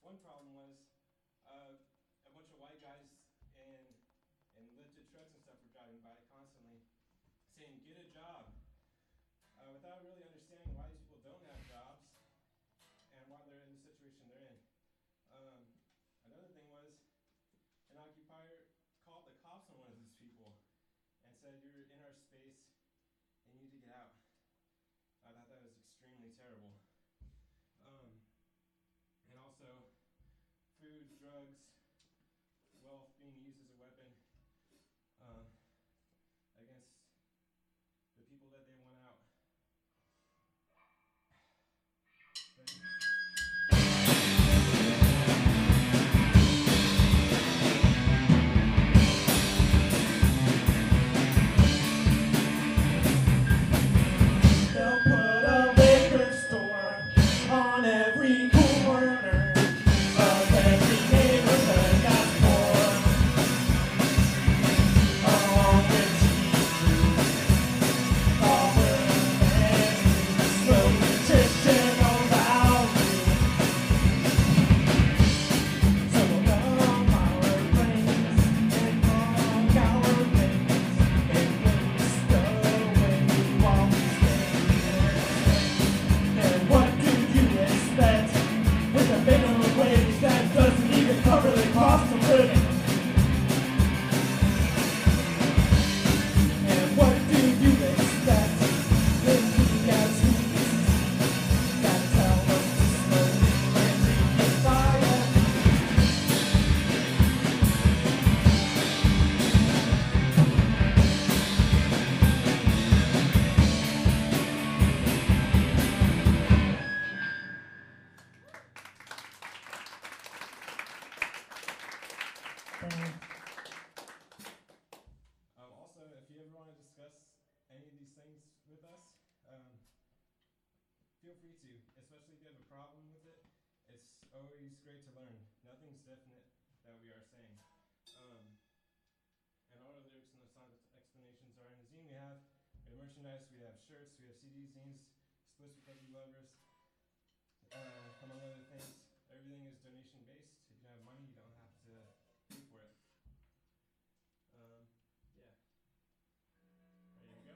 one problem was a bunch of white guys in lifted trucks and stuff were driving by constantly saying, "Get a job," without really understanding why these people don't have jobs and why they're in the situation they're in. Another thing was an occupier called the cops on one of these people and said, "You're in our space and you need to get out." I thought that was extremely terrible. And also, food, drugs, wealth being used as a weapon against the people that they want out. They'll put a liquor store on every corner of every neighborhood that's poor. Along with teachers, all with no nutritional value. So we'll numb our brains and hug our veins and waste away while we and what do you expect with a minimum wage that doesn't even cover the cost of living? And what do you expect when we have tweets that tell us to smoke and get fired? Also, if you ever want to discuss any of these things with us, feel free to, especially if you have a problem with it. It's always great to learn. Nothing's definite that we are saying. And all the lyrics and the song explanations are in the zine we have merchandise, we have shirts, we have CDs, zines, splits with Lucky Lovers, among other things. Everything is donation based. If you don't have money, you don't have to pay for it. Yeah. Ready to go?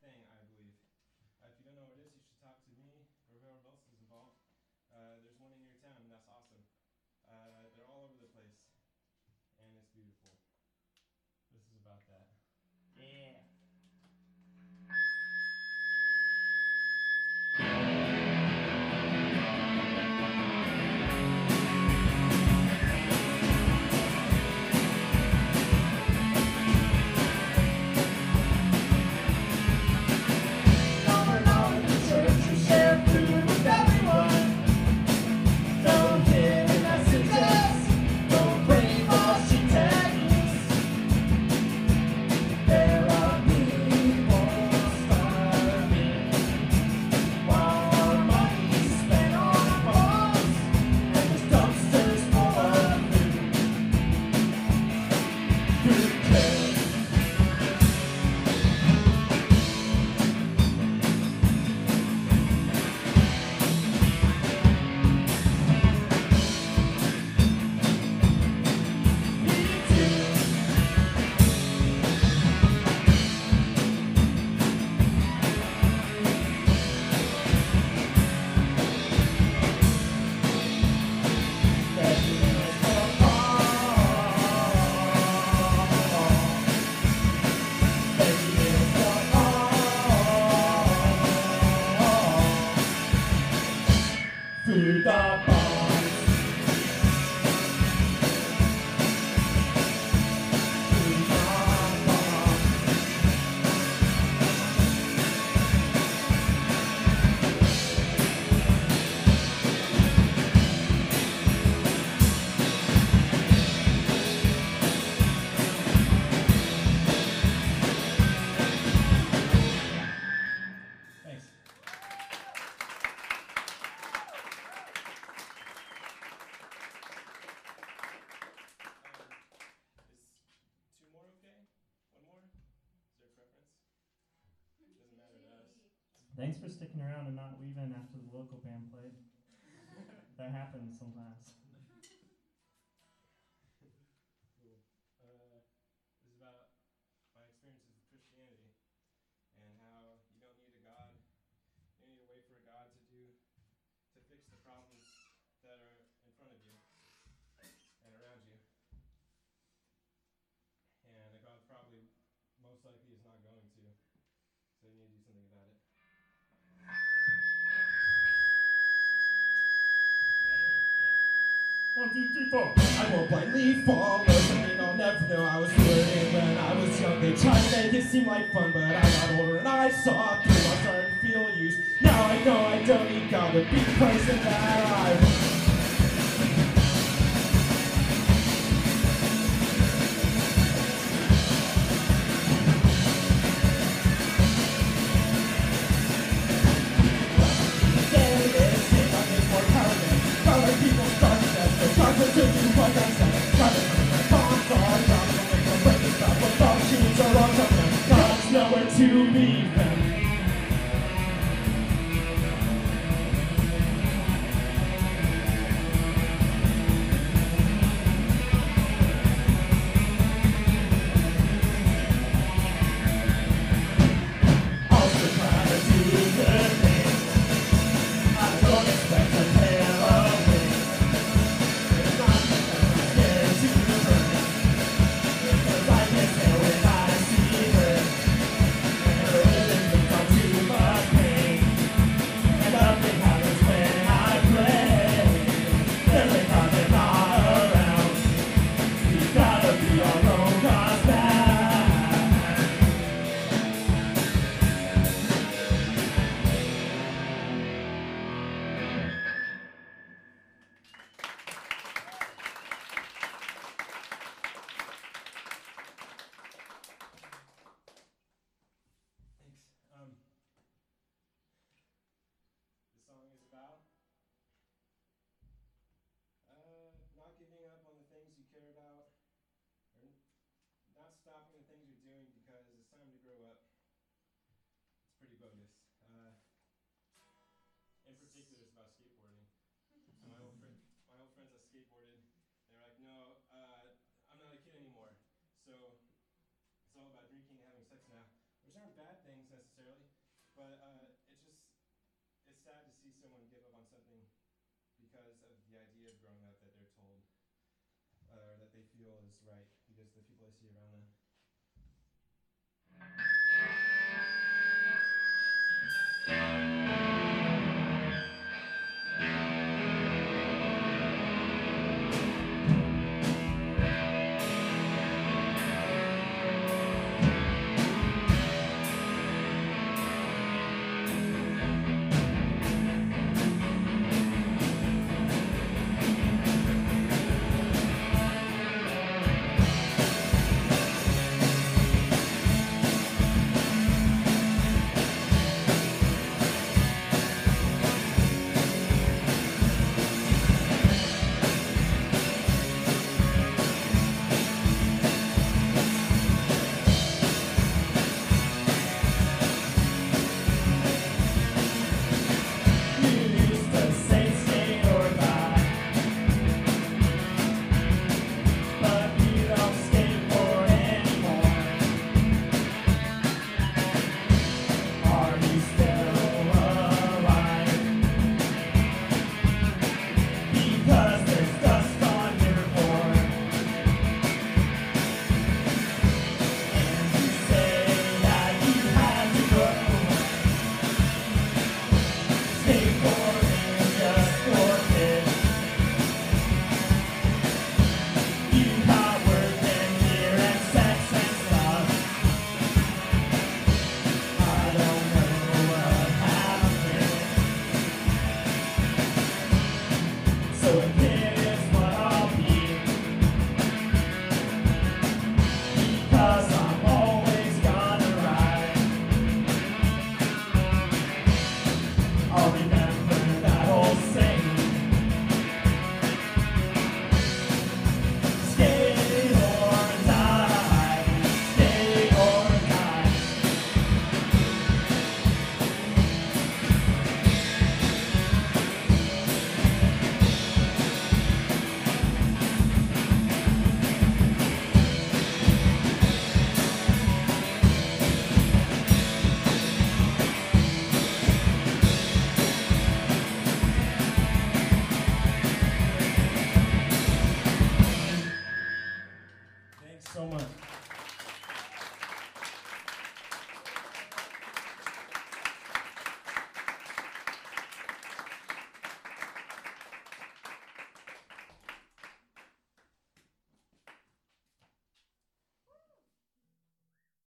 thing, I believe. If you don't know what it is, you should talk to me or whoever else is involved. There's one in your town, and that's awesome. They're all over the place, and it's beautiful. This is about that. Yeah. Thanks for sticking around and not leaving after the local band played. That happens sometimes. Cool. This is about my experiences with Christianity and how you don't need a God. You don't need to wait for a God to fix the problems that are in front of you and around you. And a God probably most likely is not going to. So you need to do something about it. Ready? 1, 2, 3, 4. I won't blindly follow something I'll never know. I was flirting when I was young. They tried to make it seem like fun, but I got older and I saw through. I started to feel used. Now I know I don't need God to be the person that I was. Nowhere to be found. Also trying to do good things. I don't expect a pair of wings. It's not because I'm scared to burn. Because I can tell when I see her. Not giving up on the things you care about, or not stopping the things you're doing because it's time to grow up. It's pretty bogus. In particular, it's about skateboarding. My old friends that skateboarded, they're like, no, I'm not a kid anymore. So it's all about drinking and having sex now. which aren't bad things necessarily, but it's sad to see someone give up on something because of the idea of growing up that they're told or that they feel is right because the people they see around them.